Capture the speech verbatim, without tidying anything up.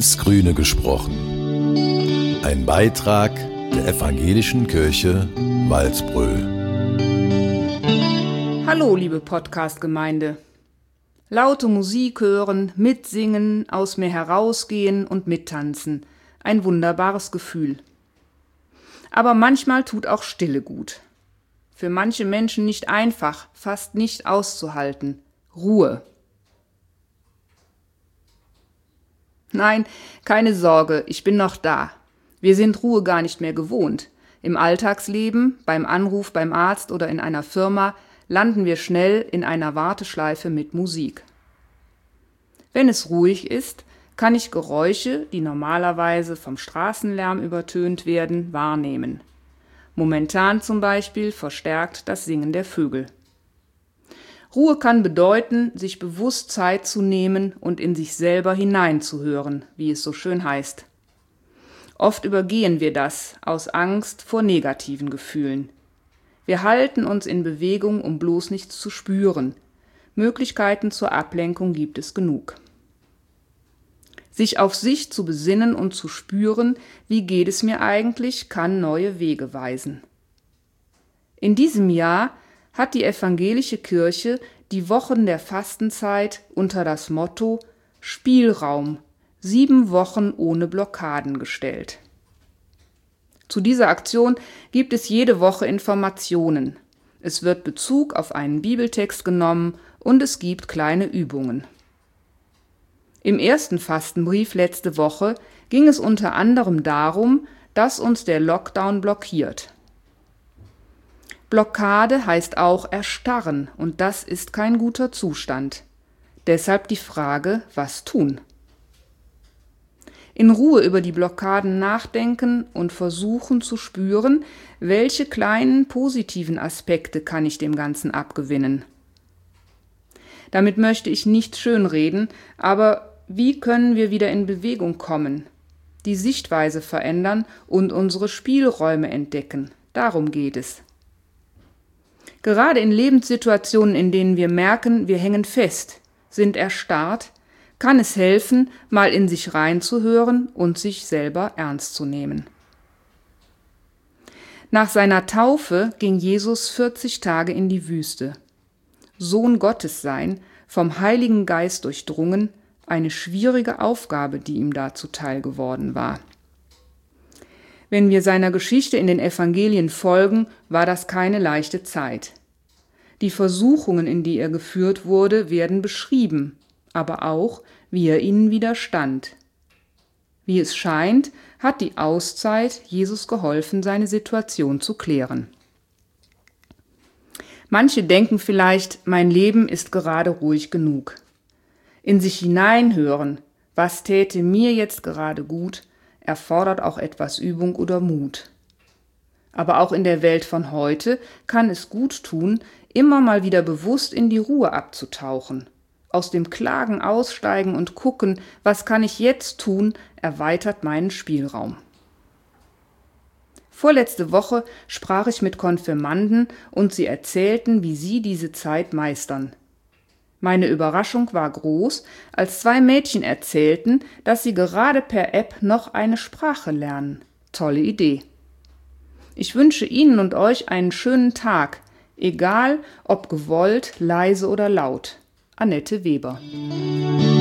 ins Grüne gesprochen. Ein Beitrag der Evangelischen Kirche Walsbröl. Hallo, liebe Podcast-Gemeinde. Laute Musik hören, mitsingen, aus mir herausgehen und mittanzen. Ein wunderbares Gefühl. Aber manchmal tut auch Stille gut. Für manche Menschen nicht einfach, fast nicht auszuhalten. Ruhe. Nein, keine Sorge, ich bin noch da. Wir sind Ruhe gar nicht mehr gewohnt. Im Alltagsleben, beim Anruf beim Arzt oder in einer Firma landen wir schnell in einer Warteschleife mit Musik. Wenn es ruhig ist, kann ich Geräusche, die normalerweise vom Straßenlärm übertönt werden, wahrnehmen. Momentan zum Beispiel verstärkt das Singen der Vögel. Ruhe kann bedeuten, sich bewusst Zeit zu nehmen und in sich selber hineinzuhören, wie es so schön heißt. Oft übergehen wir das aus Angst vor negativen Gefühlen. Wir halten uns in Bewegung, um bloß nichts zu spüren. Möglichkeiten zur Ablenkung gibt es genug. Sich auf sich zu besinnen und zu spüren, wie geht es mir eigentlich, kann neue Wege weisen. In diesem Jahr hat die evangelische Kirche die Wochen der Fastenzeit unter das Motto Spielraum, sieben Wochen ohne Blockaden gestellt. Zu dieser Aktion gibt es jede Woche Informationen. Es wird Bezug auf einen Bibeltext genommen und es gibt kleine Übungen. Im ersten Fastenbrief letzte Woche ging es unter anderem darum, dass uns der Lockdown blockiert. Blockade heißt auch erstarren und das ist kein guter Zustand. Deshalb die Frage, was tun? In Ruhe über die Blockaden nachdenken und versuchen zu spüren, welche kleinen positiven Aspekte kann ich dem Ganzen abgewinnen. Damit möchte ich nicht schönreden, aber wie können wir wieder in Bewegung kommen, die Sichtweise verändern und unsere Spielräume entdecken? Darum geht es. Gerade in Lebenssituationen, in denen wir merken, wir hängen fest, sind erstarrt, kann es helfen, mal in sich reinzuhören und sich selber ernst zu nehmen. Nach seiner Taufe ging Jesus vierzig Tage in die Wüste. Sohn Gottes sein, vom Heiligen Geist durchdrungen, eine schwierige Aufgabe, die ihm da zuteil geworden war. Wenn wir seiner Geschichte in den Evangelien folgen, war das keine leichte Zeit. Die Versuchungen, in die er geführt wurde, werden beschrieben, aber auch, wie er ihnen widerstand. Wie es scheint, hat die Auszeit Jesus geholfen, seine Situation zu klären. Manche denken vielleicht, mein Leben ist gerade ruhig genug. In sich hineinhören, was täte mir jetzt gerade gut, erfordert auch etwas Übung oder Mut. Aber auch in der Welt von heute kann es gut tun, immer mal wieder bewusst in die Ruhe abzutauchen. Aus dem Klagen aussteigen und gucken, was kann ich jetzt tun, erweitert meinen Spielraum. Vorletzte Woche sprach ich mit Konfirmanden und sie erzählten, wie sie diese Zeit meistern. Meine Überraschung war groß, als zwei Mädchen erzählten, dass sie gerade per App noch eine Sprache lernen. Tolle Idee. Ich wünsche Ihnen und euch einen schönen Tag, egal ob gewollt, leise oder laut. Annette Weber.